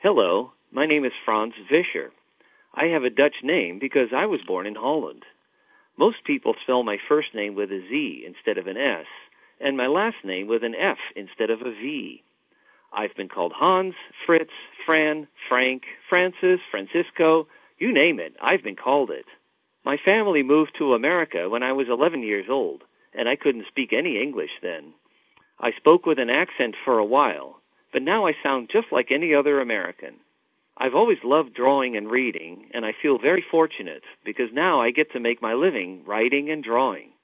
Hello, my name is Franz Vischer. I have a Dutch name because I was born in Holland. Most people spell my first name with a Z instead of an S, and my last name with an F instead of a V. I've been called Hans, Fritz, Fran, Frank, Francis, Francisco, you name it, I've been called it. My family moved to America when I was 11 years old, and I couldn't speak any English then. I spoke with an accent for a while, but now I sound just like any other American. I've always loved drawing and reading, and I feel very fortunate because now I get to make my living writing and drawing.